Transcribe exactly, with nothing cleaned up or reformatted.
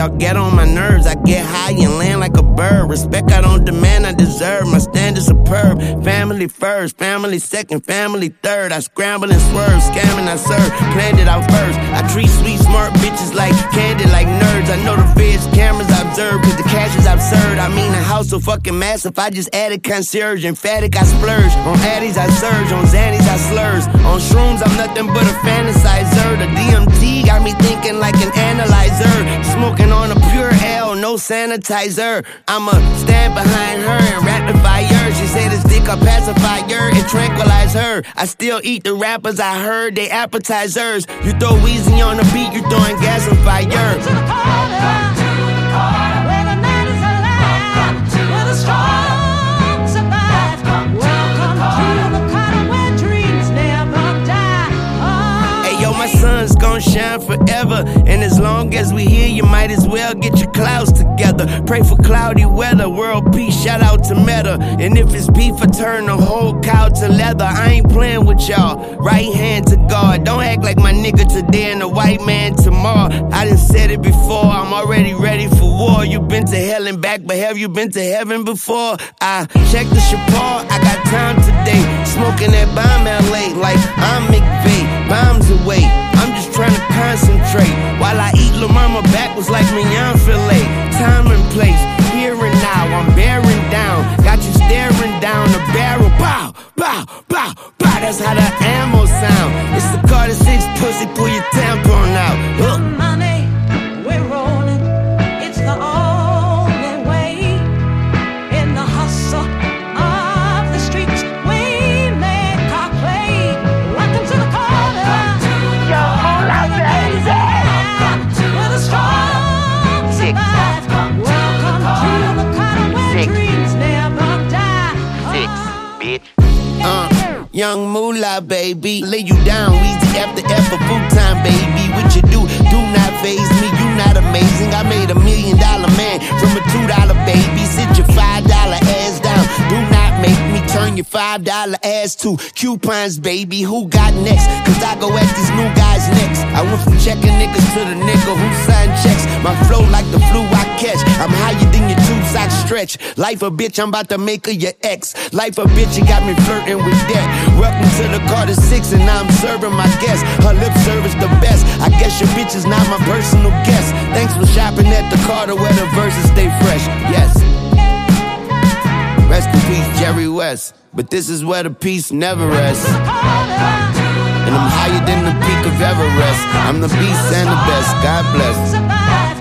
y'all get on my nerves. I get high and land like a bird. Respect I don't demand, I deserve. My standards superb. Family first, family second, family third. I scramble and swerve, scamming I serve. Planned it out first. I treat sweet, smart bitches like candy, like nerds. I know the feds, cameras I observe, cause the cash is absurd. I mean, the house so fucking massive, I just added concierge. Emphatic, I splurge. On Addies, I surge. On Xannies, I slurs. On shrooms, I'm nothing but a fantasizer. The D M T got me thinking like an analyzer. Smoking on a pure L, no sanitizer. I'ma stand behind her and rapid fire. She say this dick a pacifier and tranquilize her. I still eat the rappers, I heard they appetizers. You throw Weezy on the beat, you throwing gas and fire. Welcome to the corner, welcome to the corner, where the night is alive, where the strong survive. Welcome to the corner where dreams never die. Oh, hey yo, my sun's gon' shine forever, and as long as we here, you might as well get your clouds together. Pray for cloudy weather, world peace, shout out to Meta. And if it's beef, I turn the whole cow to leather. I ain't playing with y'all, right hand to God. Don't act like my nigga today and the white man tomorrow. I done said it before, I'm already ready for war. You been to hell and back, but have you been to heaven before? I check the Chapar, I got time today. Smoking that bomb L A like I'm McVeigh. Bombs away, I'm just trying to concentrate while I eat La Mama backwards like mignon filet. Time and place, here and now, I'm bearing down. Got you staring down the barrel. Bow, bow, bow, bow. That's how the ammo sound. It's the Carter six pussy, pull your tampon out. Look. money, we're rolling. It's the only way. In the hustle of the streets, we make our play. Welcome to the corner. Yo, hold out there. Where the strong survive. Welcome to the corner where Six. dreams never die. Six, bitch. Uh, young moolah, baby. Lay you down, Weezy after F for full time, baby. What you do, do not faze me. You not amazing. I made a million dollar man from a two dollar baby. Sit your five dollar ass down. Do not make me turn your five dollar ass to coupons, baby. Who got next? Cause I go at these new guys next. I went from checking niggas to the nigga who signed checks. My flow like the flu I catch. I'm higher than your two socks stretch. Life a bitch, I'm about to make her your ex. Life a bitch, you got me flirting with debt. Welcome to the Carter six and now I'm serving my guests. Her lip service the best. I guess your bitch is not my personal guest. Thanks for shopping at the Carter where the verses stay fresh. Yes. Rest in peace, Jerry West. But this is where the peace never rests. And I'm higher than the peak of Everest. I'm the beast and the best. God bless. Survive.